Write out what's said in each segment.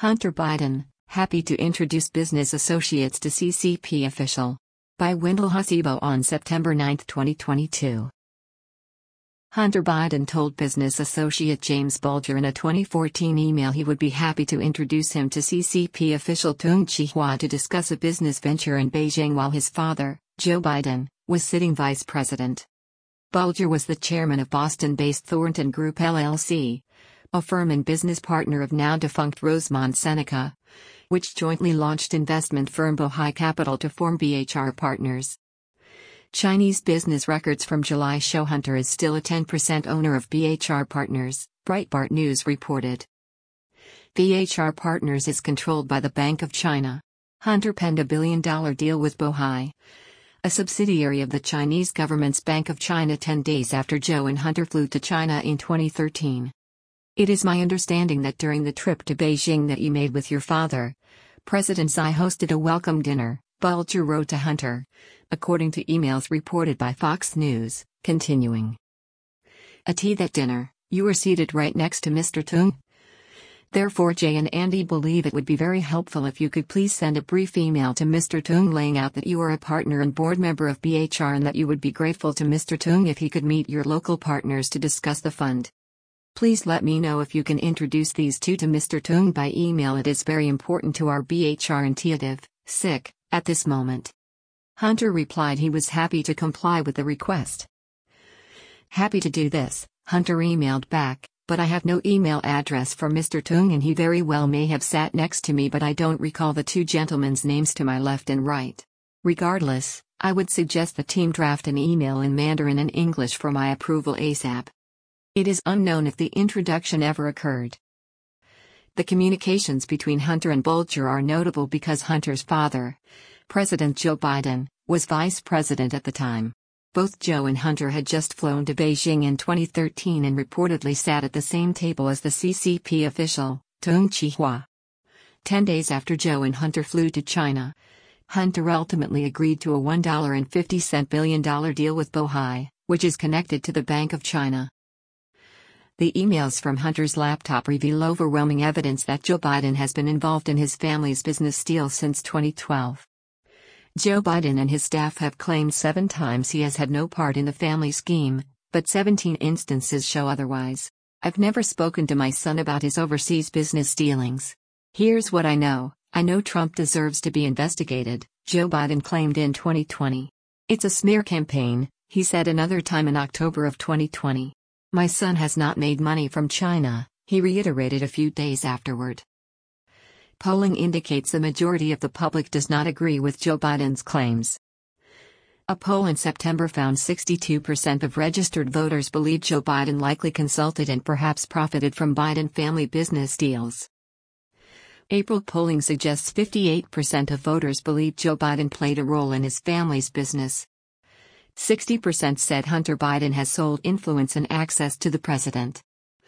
Hunter Biden, happy to introduce business associates to CCP official. By Wendell Husibo on September 9, 2022. Hunter Biden told business associate James Bulger in a 2014 email he would be happy to introduce him to CCP official Tung Chee-hwa to discuss a business venture in Beijing while his father, Joe Biden, was sitting vice president. Bulger was the chairman of Boston-based Thornton Group LLC, a firm and business partner of now-defunct Rosemont Seneca, which jointly launched investment firm Bohai Capital to form BHR Partners. Chinese business records from July show Hunter is still a 10% owner of BHR Partners, Breitbart News reported. BHR Partners is controlled by the Bank of China. Hunter penned a $1 billion deal with Bohai, a subsidiary of the Chinese government's Bank of China 10 days after Joe and Hunter flew to China in 2013. It is my understanding that during the trip to Beijing that you made with your father, President Xi hosted a welcome dinner, Bulger wrote to Hunter, according to emails reported by Fox News, continuing. At that dinner, you were seated right next to Mr. Tung. Therefore Jay and Andy believe it would be very helpful if you could please send a brief email to Mr. Tung laying out that you are a partner and board member of BHR and that you would be grateful to Mr. Tung if he could meet your local partners to discuss the fund. Please let me know if you can introduce these two to Mr. Tung by email. It is very important to our BHR initiative, SIC, at this moment. Hunter replied he was happy to comply with the request. Happy to do this, Hunter emailed back, but I have no email address for Mr. Tung and he very well may have sat next to me but I don't recall the two gentlemen's names to my left and right. Regardless, I would suggest the team draft an email in Mandarin and English for my approval ASAP. It is unknown if the introduction ever occurred. The communications between Hunter and Bulger are notable because Hunter's father, President Joe Biden, was vice president at the time. Both Joe and Hunter had just flown to Beijing in 2013 and reportedly sat at the same table as the CCP official, Tung Chee-hwa. 10 days after Joe and Hunter flew to China, Hunter ultimately agreed to a $1.50 billion deal with Bohai, which is connected to the Bank of China. The emails from Hunter's laptop reveal overwhelming evidence that Joe Biden has been involved in his family's business deal since 2012. Joe Biden and his staff have claimed 7 times he has had no part in the family scheme, but 17 instances show otherwise. I've never spoken to my son about his overseas business dealings. Here's what I know Trump deserves to be investigated, Joe Biden claimed in 2020. It's a smear campaign, he said another time in October of 2020. My son has not made money from China, he reiterated a few days afterward. Polling indicates the majority of the public does not agree with Joe Biden's claims. A poll in September found 62% of registered voters believe Joe Biden likely consulted and perhaps profited from Biden family business deals. April polling suggests 58% of voters believe Joe Biden played a role in his family's business. 60% said Hunter Biden has sold influence and access to the president.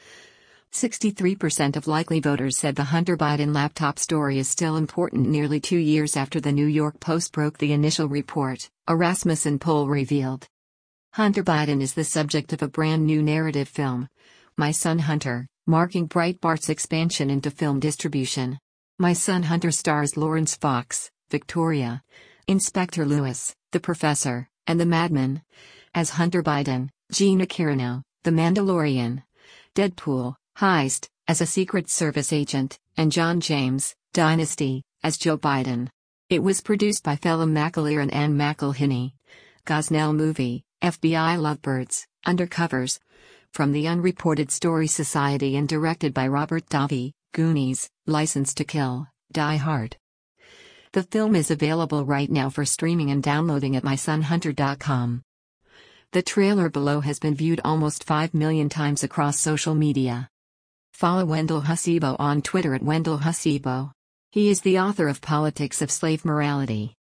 63% of likely voters said the Hunter Biden laptop story is still important nearly 2 years after the New York Post broke the initial report, a Rasmussen poll revealed. Hunter Biden is the subject of a brand new narrative film, My Son Hunter, marking Breitbart's expansion into film distribution. My Son Hunter stars Lawrence Fox, Victoria, Inspector Lewis, the Professor, and the Madman, as Hunter Biden, Gina Carano, The Mandalorian, Deadpool, Heist, as a Secret Service agent, and John James, Dynasty, as Joe Biden. It was produced by Phelim McAleer and Ann McElhinney. Gosnell Movie, FBI Lovebirds, Undercovers. From the Unreported Story Society and directed by Robert Davi, Goonies, License to Kill, Die Hard. The film is available right now for streaming and downloading at mysonhunter.com. The trailer below has been viewed almost 5 million times across social media. Follow Wendell Husibo on Twitter at Wendell Husibo. He is the author of Politics of Slave Morality.